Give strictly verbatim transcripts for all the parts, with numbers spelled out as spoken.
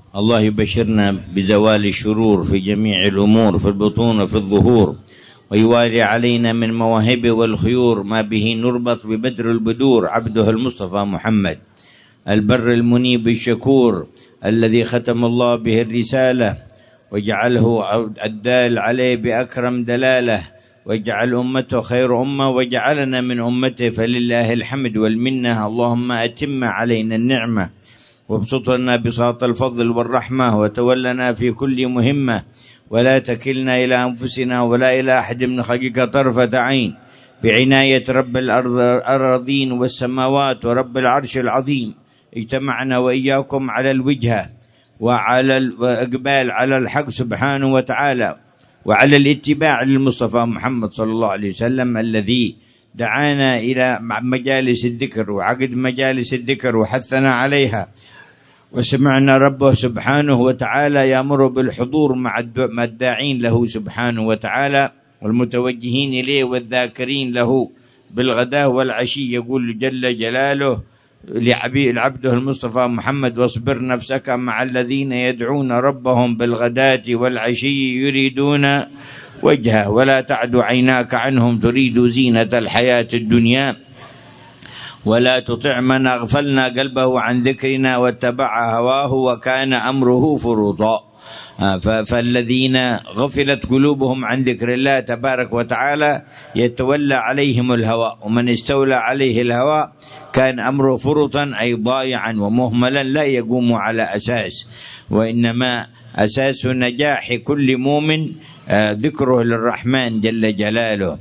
الله يبشرنا بزوال الشرور في جميع الأمور، في البطون وفي الظهور، ويوالي علينا من مواهبه والخيور ما به نربط ببدر البدور عبده المصطفى محمد البر المنيب الشكور الذي ختم الله به الرسالة وجعله الدال عليه بأكرم دلاله، واجعل أمته خير أمة وجعلنا من أمته، فلله الحمد والمنة. اللهم أتم علينا النعمة وابسط لنا بساط الفضل والرحمة، وتولنا في كل مهمة، ولا تكلنا إلى أنفسنا ولا إلى أحد من خلقك طرفة عين، بعناية رب الأرضين والسماوات ورب العرش العظيم. اجتمعنا وإياكم على الوجهة وعلى الإقبال على الحق سبحانه وتعالى، وعلى الاتباع للمصطفى محمد صلى الله عليه وسلم الذي دعانا إلى مجالس الذكر وعقد مجالس الذكر وحثنا عليها. وسمعنا ربه سبحانه وتعالى يأمر بالحضور مع الداعين له سبحانه وتعالى والمتوجهين إليه والذاكرين له بالغداة والعشي. يقول جل جلاله لعبده المصطفى محمد: واصبر نفسك مع الذين يدعون ربهم بالغداة والعشي يريدون وجهه ولا تعد عيناك عنهم تريد زينة الحياة الدنيا ولا تطع من أغفلنا قلبه عن ذكرنا واتبع هواه وكان أمره فرطا. فالذين غفلت قلوبهم عن ذكر الله تبارك وتعالى يتولى عليهم الهوى، ومن استولى عليه الهوى كان أمره فرطا أي ضايعا ومهملا لا يقوم على أساس. وإنما أساس نجاح كل مؤمن ذكره للرحمن جل جلاله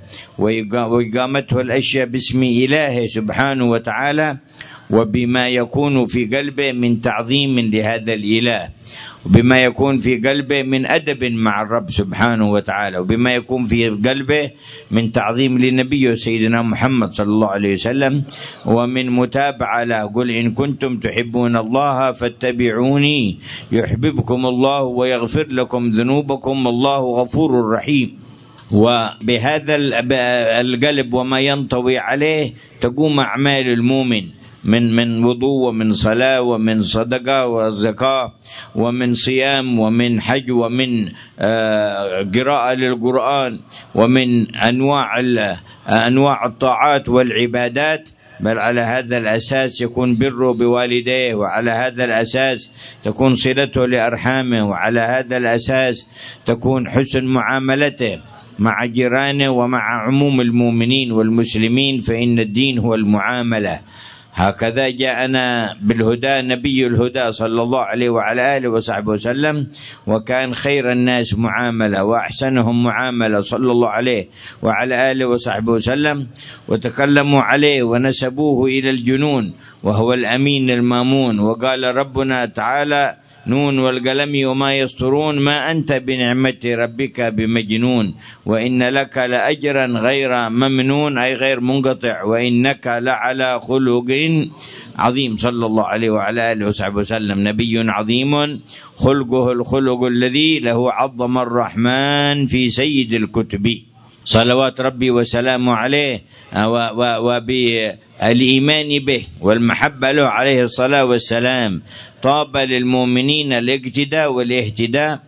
وإقامته الأشياء باسم إلهه سبحانه وتعالى، وبما يكون في قلبه من تعظيم لهذا الإله، وبما يكون في قلبه من أدب مع الرب سبحانه وتعالى، وبما يكون في قلبه من تعظيم لنبيه سيدنا محمد صلى الله عليه وسلم، ومن متابعة له. قل إن كنتم تحبون الله فاتبعوني يحببكم الله ويغفر لكم ذنوبكم والله غفور رحيم. وبهذا القلب وما ينطوي عليه تقوم أعمال المؤمن من من وضوء ومن صلاة ومن صدقة وزكاة ومن صيام ومن حج ومن قراءة للقرآن ومن أنواع أنواع الطاعات والعبادات. بل على هذا الأساس يكون بره بوالديه، وعلى هذا الأساس تكون صلته لأرحامه، وعلى هذا الأساس تكون حسن معاملته مع جيرانه ومع عموم المؤمنين والمسلمين، فإن الدين هو المعاملة. هكذا جاءنا بالهدى نبي الهدى صلى الله عليه وعلى آله وصحبه وسلم، وكان خير الناس معاملة وأحسنهم معاملة صلى الله عليه وعلى آله وصحبه وسلم، وتكلموا عليه ونسبوه إلى الجنون وهو الأمين المامون. وقال ربنا تعالى: نون والقلم وما يسطرون ما أنت بنعمة ربك بمجنون وإن لك لأجرا غير ممنون أي غير منقطع وإنك لعلى خلق عظيم صلى الله عليه وعلى آله وصحبه وسلم. نبي عظيم خلقه الخلق الذي له عظم الرحمن في سيد الكتب صلوات ربي وسلامه عليه، وبالإيمان به والمحبة له عليه الصلاة والسلام. طاب للمؤمنين الاقتداء والاهتداء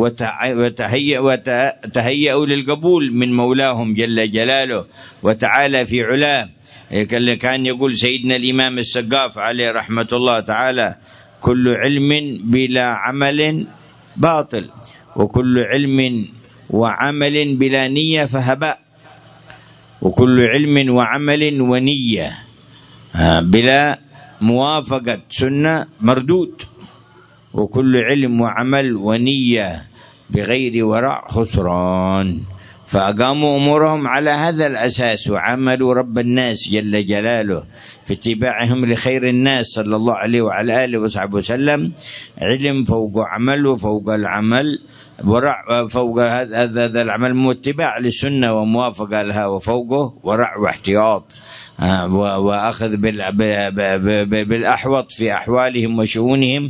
وتهيئوا للقبول من مولاهم جل جلاله وتعالى في علاه. كان يقول سيدنا الإمام السقاف عليه رحمة الله تعالى: كل علم بلا عمل باطل، وكل علم وعمل بلا نية فهباء، وكل علم وعمل ونية بلا موافقة سنة مردود، وكل علم وعمل ونية بغير ورع خسران. فأقاموا أمورهم على هذا الأساس وعملوا رب الناس جل جلاله في اتباعهم لخير الناس صلى الله عليه وعلى آله وصحبه وسلم. علم فوق عمل وفوق العمل ورع فوق هذا العمل متباع للسنة وموافقة لها، وفوقه ورع واحتياط وأخذ بالأحوط في أحوالهم وشؤونهم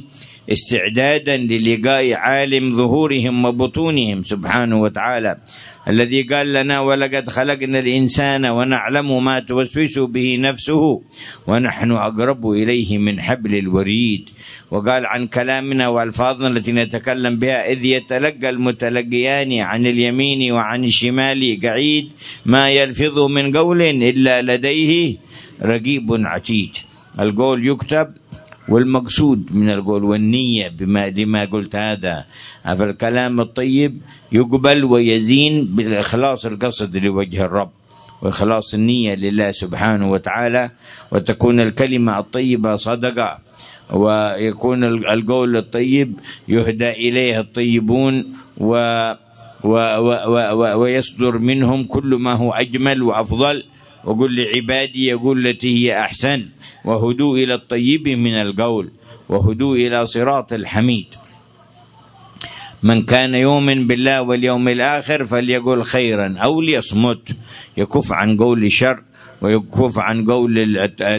استعدادا للقاء عالم ظهورهم وبطونهم سبحانه وتعالى، الذي قال لنا: ولقد خلقنا الإنسان ونعلم ما توسوس به نفسه ونحن أقرب إليه من حبل الوريد. وقال عن كلامنا وألفاظنا التي نتكلم بها: إذ يتلقى المتلقيان عن اليمين وعن الشمال قعيد ما يلفظ من قول إلا لديه رقيب عتيد. القول يكتب، والمقصود من القول والنية بما لما قلت هذا، فالكلام الطيب يقبل ويزين بالإخلاص القصد لوجه الرب وإخلاص النية لله سبحانه وتعالى، وتكون الكلمة الطيبة صدقة، ويكون القول الطيب يهدى إليه الطيبون و و و و ويصدر منهم كل ما هو أجمل وأفضل. وقل لعبادي يقول التي هي أحسن، وهدوا إلى الطيب من القول، وهدوا إلى صراط الحميد. من كان يؤمن بالله واليوم الآخر فليقول خيرا أو ليصمت، يكف عن قول الشر ويكف عن قول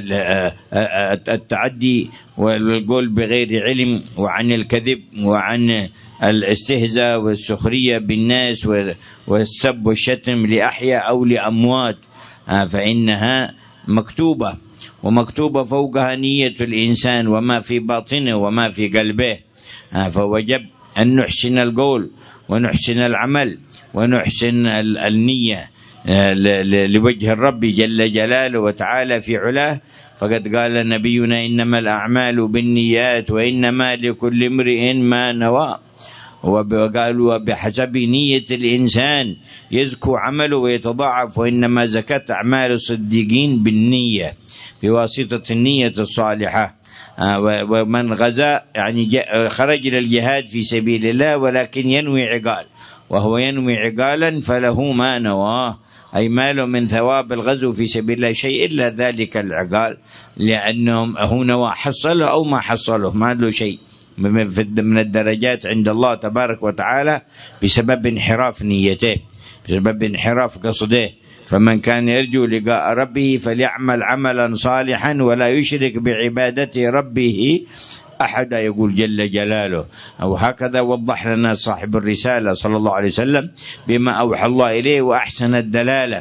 التعدي والقول بغير علم، وعن الكذب وعن الاستهزاء والسخرية بالناس والسب والشتم لأحياء أو لأموات، فإنها مكتوبة، ومكتوبة فوقها نية الإنسان وما في باطنه وما في قلبه. فوجب أن نحسن القول ونحسن العمل ونحسن النية لوجه الرب جل جلاله وتعالى في علاه. فقد قال نبينا: إنما الأعمال بالنيات وإنما لكل امرئ ما نوى. وقالوا: بحسب نية الإنسان يزكو عمله ويتضاعف، وإنما زكت أعمال الصديقين بالنية بواسطة النية الصالحة. ومن غزا يعني خرج للجهاد في سبيل الله ولكن ينوي عقال، وهو ينوي عقالا فله ما نواه، أي ما له من ثواب الغزو في سبيل الله شيء إلا ذلك العقال، لأنهم هو نوى حصله أو ما حصله ما له شيء من الدرجات عند الله تبارك وتعالى بسبب انحراف نيته، بسبب انحراف قصده. فمن كان يرجو لقاء ربه فليعمل عملا صالحا ولا يشرك بعبادة ربه أحدا، يقول جل جلاله. وهكذا وضح لنا صاحب الرسالة صلى الله عليه وسلم بما أوحى الله إليه وأحسن الدلالة.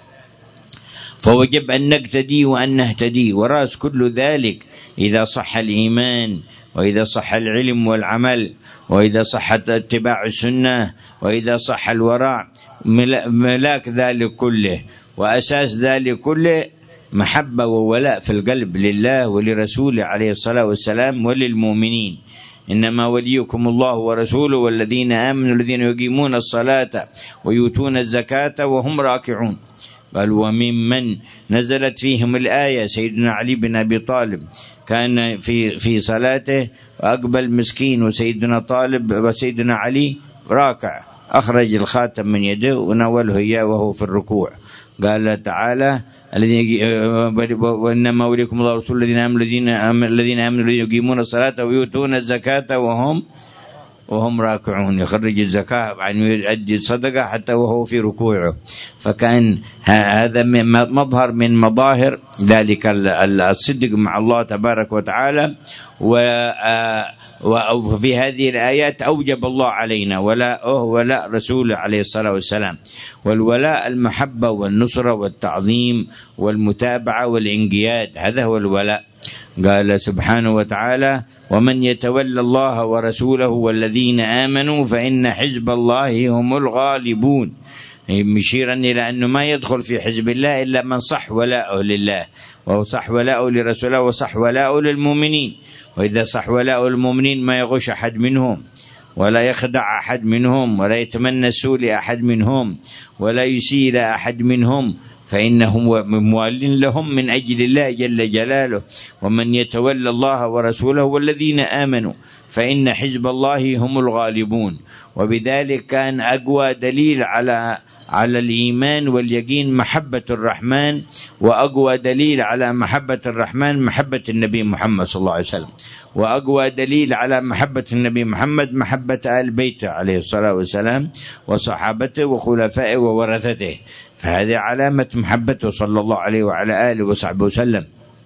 فوجب أن نقتدي وأن نهتدي، ورأس كل ذلك إذا صح الإيمان، وإذا صح العلم والعمل، وإذا صح اتباع السنة، وإذا صح الورع، ملاك ذلك كله وأساس ذلك كله محبة وولاء في القلب لله ولرسوله عليه الصلاة والسلام وللمؤمنين. إنما وليكم الله ورسوله والذين آمنوا الذين يقيمون الصلاة ويؤتون الزكاة وهم راكعون. قال: وممن نزلت فيهم الآية سيدنا علي بن أبي طالب، كان في في صلاته وأقبل مسكين، وسيدنا طالب وسيدنا علي راكع، أخرج الخاتم من يده وناوله إياه وهو في الركوع. قال تعالى: وإنما وليكم الله ورسوله الذين آمنوا الذين آمنوا يقيمون الصلاة ويؤتون الزكاة وهم وهم راكعون، يخرج الزكاة يعني يؤدي الصدقة حتى وهو في ركوعه. فكان هذا مظهر من مظاهر ذلك الصدق مع الله تبارك وتعالى. وفي هذه الآيات أوجب الله علينا ولاءه ولاء رسوله عليه الصلاة والسلام. والولاء المحبة والنصرة والتعظيم والمتابعة والانقياد، هذا هو الولاء. قال سبحانه وتعالى: ومن يتولى الله ورسوله والذين آمنوا فإن حزب الله هم الغالبون، مشيرا إلى أنه ما يدخل في حزب الله إلا من صح ولاءه لله، وصح ولاءه لرسوله، وصح ولاءه للمؤمنين. وإذا صح ولاءه للمؤمنين ما يغش أحد منهم، ولا يخدع أحد منهم، ولا يتمنى السوء لأحد منهم، ولا يسيء أحد منهم، فإنهم موال لهم من أجل الله جل جلاله. ومن يتولى الله ورسوله والذين آمنوا فإن حزب الله هم الغالبون. وبذلك كان أقوى دليل على على الإيمان واليقين محبة الرحمن، وأقوى دليل على محبة الرحمن محبة النبي محمد صلى الله عليه وسلم، وأقوى دليل على محبة النبي محمد محبة آل بيته عليه الصلاة والسلام وصحابته وخلفائه وورثته. فهذه علامة محبته صلى الله عليه وعلى آله وصحبه وسلم.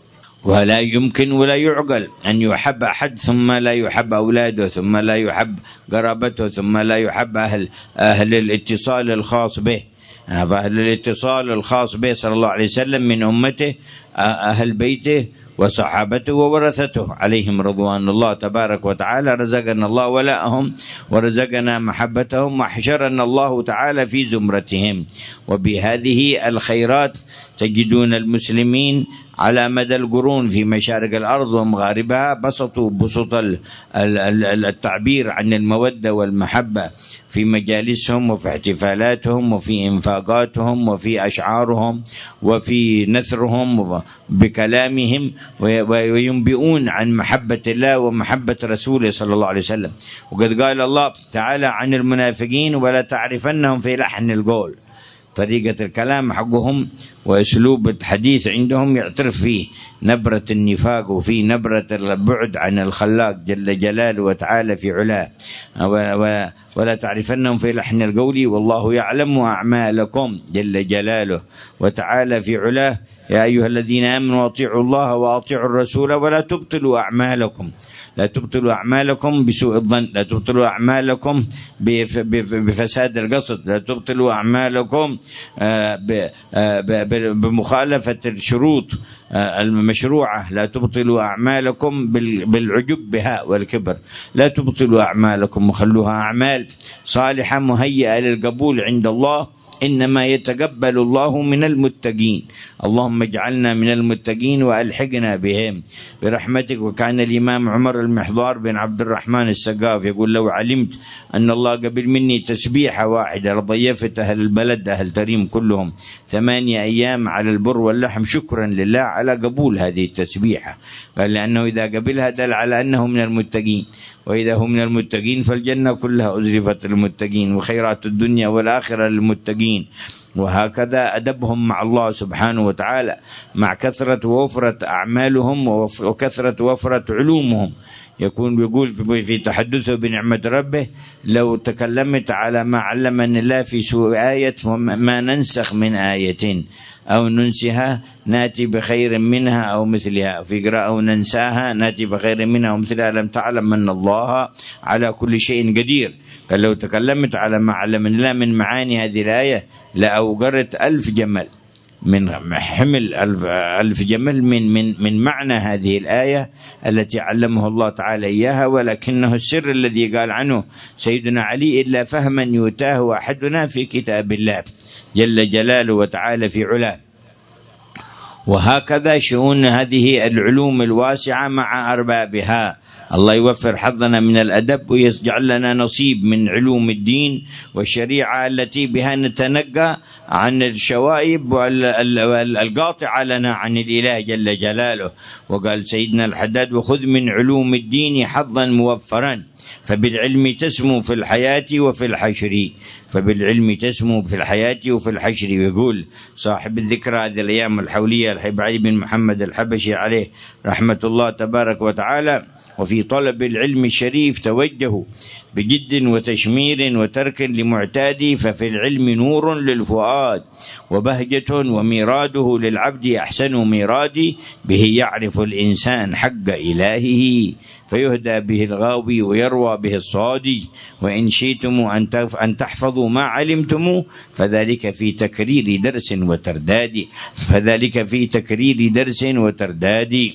ولا يمكن ولا يعقل أن يحب أحد ثم لا يحب أولاده، ثم لا يحب قرابته، ثم لا يحب أهل, أهل الاتصال الخاص به. فأهل الاتصال الخاص به صلى الله عليه وسلم من أمته أهل بيته وصحابته وورثته عليهم رضوان الله تبارك وتعالى. رزقنا الله ولاءهم ورزقنا محبتهم وحشرنا الله تعالى في زمرتهم. وبهذه الخيرات تجدون المسلمين على مدى القرون في مشارق الأرض ومغاربها بسطوا بسط التعبير عن المودة والمحبة في مجالسهم وفي احتفالاتهم وفي انفاقاتهم وفي أشعارهم وفي نثرهم بكلامهم، وينبئون عن محبة الله ومحبة رسوله صلى الله عليه وسلم. وقد قال الله تعالى عن المنافقين: ولا تعرفنهم في لحن القول. طريقة الكلام حقهم وأسلوب الحديث عندهم يعترف فيه نبرة النفاق وفي نبرة البعد عن الخلاق جل جلاله وتعالى في علاه. ولا تعرفنهم في لحن القول والله يعلم أعمالكم جل جلاله وتعالى في علاه. يا أيها الذين آمنوا أطيعوا الله وأطيعوا الرسول ولا تبطلوا أعمالكم. لا تبطلوا أعمالكم بسوء الظن، لا تبطلوا أعمالكم بفساد القصد، لا تبطلوا أعمالكم بمخالفة الشروط المشروعة، لا تبطلوا أعمالكم بالعجب بها والكبر. لا تبطلوا أعمالكم وخلوها أعمال صالحة مهيئة للقبول عند الله، إنما يتقبل الله من المتقين. اللهم اجعلنا من المتقين وألحقنا بهم برحمتك. وكان الإمام عمر المحضار بن عبد الرحمن السقاف يقول: لو علمت أن الله قبل مني تسبيحة واحدة لضيفت أهل البلد أهل تريم كلهم ثمانية أيام على البر واللحم شكرا لله على قبول هذه التسبيحة. قال: لأنه إذا قبلها دل على أنه من المتقين، وإذا هم من المتقين فالجنة كلها أزرفت للمتقين وخيرات الدنيا والآخرة للمتقين. وهكذا أدبهم مع الله سبحانه وتعالى مع كثرة ووفرة أعمالهم وكثرة ووفرة علومهم. يكون بيقول في تحدثه بنعمة ربه: لو تكلمت على ما علمني الله في سوء آية ما ننسخ من آية أو ننسها ناتي بخير منها أو مثلها، في قراءة أو ننساها ناتي بخير منها أو مثلها، لم تعلم أن الله على كل شيء قدير. قال: لو تكلمت على ما علمني الله من معاني هذه الآية لأوقرت ألف جمل من حمل ألف, ألف جمل من, من, من معنى هذه الآية التي علمه الله تعالى إياها. ولكنه السر الذي قال عنه سيدنا علي: إلا فهما يتاه أحدنا في كتاب الله جل جلاله وتعالى في علاه. وهكذا شؤون هذه العلوم الواسعة مع أربابها. الله يوفر حظنا من الأدب ويجعل لنا نصيب من علوم الدين والشريعة التي بها نتنقى عن الشوائب القاطعة لنا عن الإله جل جلاله. وقال سيدنا الحداد: وخذ من علوم الدين حظا موفرا فبالعلم تسمو في الحياة وفي الحشر. فبالعلم تسمو في الحياة وفي الحشر. ويقول صاحب الذكرى هذه الأيام الحولية الحبيب علي بن محمد الحبشي عليه رحمة الله تبارك وتعالى: وفي طلب العلم الشريف توجهوا بجد وتشمير وترك لمعتادي، ففي العلم نور للفؤاد وبهجة وميراده للعبد أحسن ميرادي، به يعرف الإنسان حق إلهه فيهدى به الغاوي ويروى به الصادي. وإن شئتم أن تحفظوا ما علمتم فذلك في تكرير درس وترداد فذلك في تكرير درس وترداد.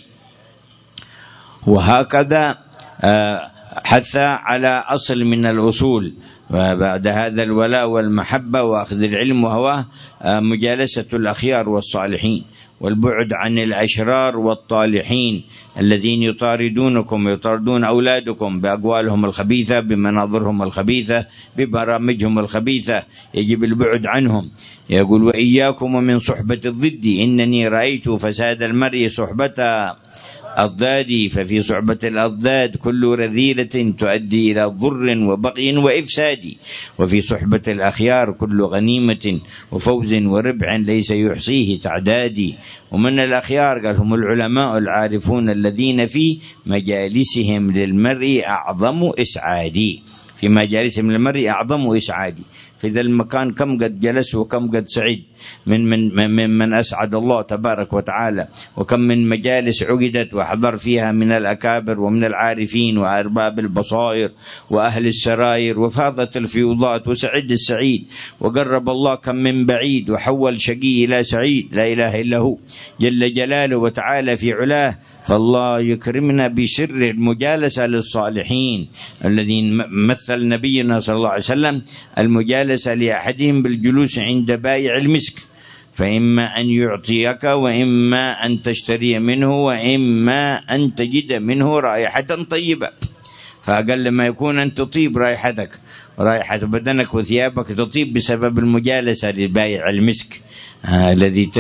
وهكذا حث على أصل من الأصول وبعد هذا الولاء والمحبة وأخذ العلم، وهو مجالسة الأخيار والصالحين والبعد عن الأشرار والطالحين الذين يطاردونكم ويطاردون أولادكم بأقوالهم الخبيثة بمناظرهم الخبيثة ببرامجهم الخبيثة. يجب البعد عنهم. يقول: وإياكم ومن صحبة الضد إنني رأيت فساد المرء صحبة أضدادي، ففي صحبة الأضداد كل رذيلة تؤدي إلى ضر وبقي وإفساد، وفي صحبة الأخيار كل غنيمة وفوز وربع ليس يحصيه تعدادي. ومن الأخيار قال: هم العلماء العارفون الذين في مجالسهم للمرء أعظم إسعادي. في مجالس من المرء أعظم إسعادي. في ذا المكان كم قد جلس وكم قد سعيد من من من, من أسعد الله تبارك وتعالى، وكم من مجالس عقدت وحضر فيها من الأكابر ومن العارفين وأرباب البصائر وأهل السراير، وفاضت الفيوضات وسعد السعيد، وقرب الله كم من بعيد وحول شقي إلى سعيد لا إله إلا هو جل جلاله وتعالى في علاه. فالله يكرمنا بسر المجالسة للصالحين الذين مثل نبينا صلى الله عليه وسلم المجالسة لأحدهم بالجلوس عند بائع المسك، فإما أن يعطيك وإما أن تشتري منه وإما أن تجد منه رائحة طيبة، فأقل ما يكون أن تطيب رائحتك رائحة بدنك وثيابك تطيب بسبب المجالسة لبائع المسك آه الذي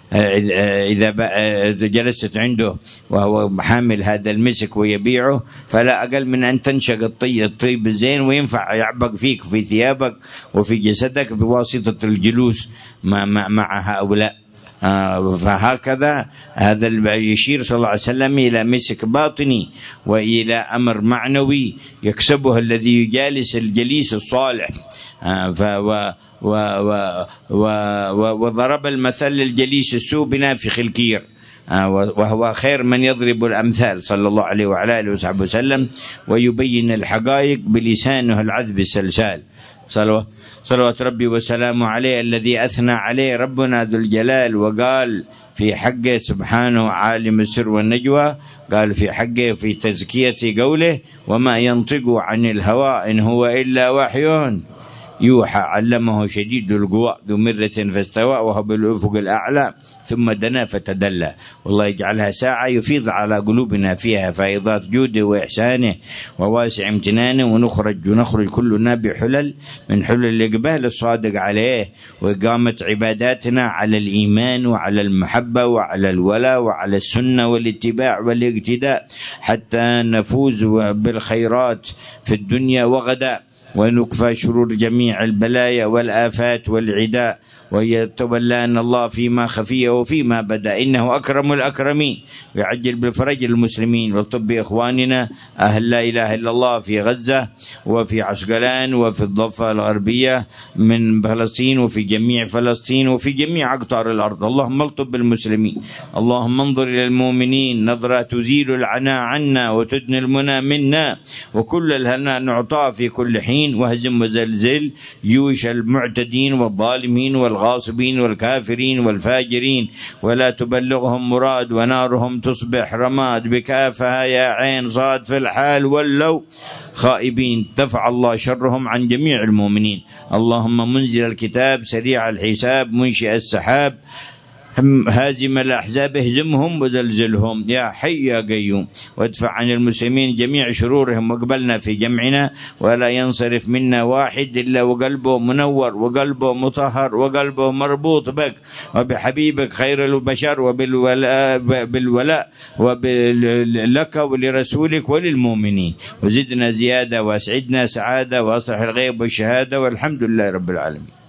آه إذا جلست عنده وهو حامل هذا المسك ويبيعه، فلا أقل من أن تنشق الطيب الزين وينفع يعبق فيك في ثيابك وفي جسدك بواسطة الجلوس مع, مع, مع هؤلاء. آه فهكذا هذا يشير صلى الله عليه وسلم إلى مسك باطني وإلى أمر معنوي يكسبه الذي يجالس الجليس الصالح. آه ف و و و و وضرب المثل للجليس السوء بنافخ الكير، آه وهو خير من يضرب الأمثال صلى الله عليه وعلى آله وصحبه وسلم ويبين الحقائق بلسانه العذب السلسال. صلوات صلوات ربي وسلامه عليه الذي أثنى عليه ربنا ذو الجلال وقال في حقه سبحانه عالم السر والنجوى، قال في حقه في تزكية قوله وما ينطق عن الهوى إن هو إلا وحي يوحى علمه شديد القوى ذو مرة فاستوى وهو بالأفق الأعلى ثم دنا فتدلى. والله يجعلها ساعة يفيض على قلوبنا فيها فائضات جوده وإحسانه وواسع امتنانه، ونخرج ونخرج كلنا بحلل من حلل الإقبال الصادق عليه، وإقامة عباداتنا على الإيمان وعلى المحبة وعلى الولاء وعلى السنة والاتباع والاقتداء حتى نفوز بالخيرات في الدنيا وغدا، ونكفى شرور جميع البلايا والآفات والعداء، ويتولانا الله فيما خفي وفيما بدا إنه أكرم الأكرمين، ويعجل بفرج المسلمين وطب إخواننا أهل لا إله إلا الله في غزة وفي عسقلان وفي الضفة الغربية من فلسطين وفي جميع فلسطين وفي جميع أقطار الأرض. اللهم الطب بالمسلمين، اللهم انظر إلى المؤمنين نظرة تزيل العناء عنا وتدني المنى منا، وكل الهنا نعطى في كل حين، واهزم وزلزل جيوش المعتدين والظالمين والغاصبين والكافرين والفاجرين، ولا تبلغهم مراد ونارهم تصبح رماد بكافها يا عين صاد في الحال ولو خائبين، دفع الله شرهم عن جميع المؤمنين. اللهم منزل الكتاب سريع الحساب منشئ السحاب هازم الأحزاب اهزمهم وزلزلهم يا حي يا قيوم، وادفع عن المسلمين جميع شرورهم، واقبلنا في جمعنا ولا ينصرف منا واحد إلا وقلبه منور وقلبه مطهر وقلبه مربوط بك وبحبيبك خير البشر وبالولاء بالولاء لك ولرسولك وللمؤمنين، وزدنا زيادة واسعدنا سعادة واصلح الغيب والشهادة، والحمد لله رب العالمين.